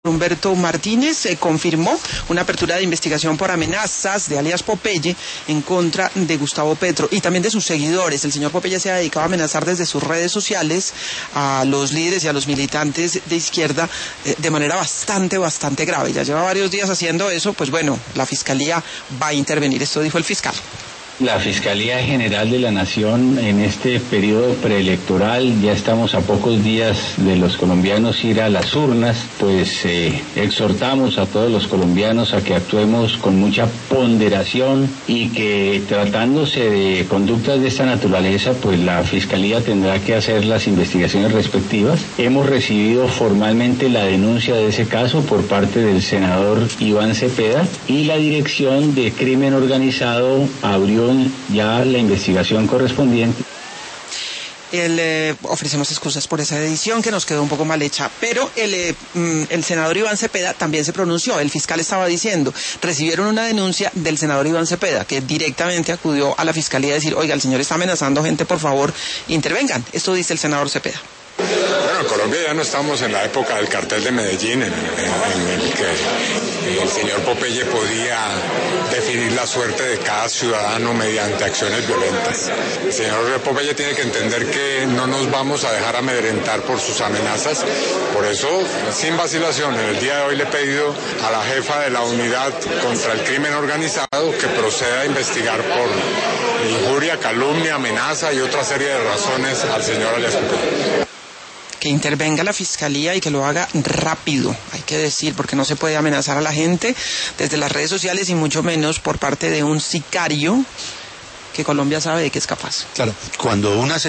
Humberto Martínez confirmó una apertura de investigación por amenazas de alias Popeye en contra de Gustavo Petro y también de sus seguidores. El señor Popeye se ha dedicado a amenazar desde sus redes sociales a los líderes y a los militantes de izquierda de manera bastante grave. Ya lleva varios días haciendo eso, pues bueno, la Fiscalía va a intervenir. Esto dijo el fiscal. La Fiscalía General de la Nación en este periodo preelectoral, ya estamos a pocos días de los colombianos ir a las urnas, pues exhortamos a todos los colombianos a que actuemos con mucha ponderación y que tratándose de conductas de esta naturaleza, pues la Fiscalía tendrá que hacer las investigaciones respectivas. Hemos recibido formalmente la denuncia de ese caso por parte del senador Iván Cepeda y la Dirección de Crimen Organizado abrió ya la investigación correspondiente. Ofrecemos excusas por esa edición que nos quedó un poco mal hecha, pero el senador Iván Cepeda también se pronunció. El fiscal estaba diciendo, recibieron una denuncia del senador Iván Cepeda, que directamente acudió a la fiscalía a decir, oiga, el señor está amenazando gente, por favor, intervengan. Esto dice el senador Cepeda. Bueno, en Colombia ya no estamos en la época del cartel de Medellín, en el que el señor Popeye podía definir la suerte de cada ciudadano mediante acciones violentas. El señor Popeye tiene que entender que no nos vamos a dejar amedrentar por sus amenazas. Por eso, sin vacilación, en el día de hoy le he pedido a la jefa de la unidad contra el crimen organizado que proceda a investigar por injuria, calumnia, amenaza y otra serie de razones al señor alias Popeye. Que intervenga la Fiscalía y que lo haga rápido, hay que decir, porque no se puede amenazar a la gente desde las redes sociales y mucho menos por parte de un sicario que Colombia sabe de qué es capaz. Claro, cuando una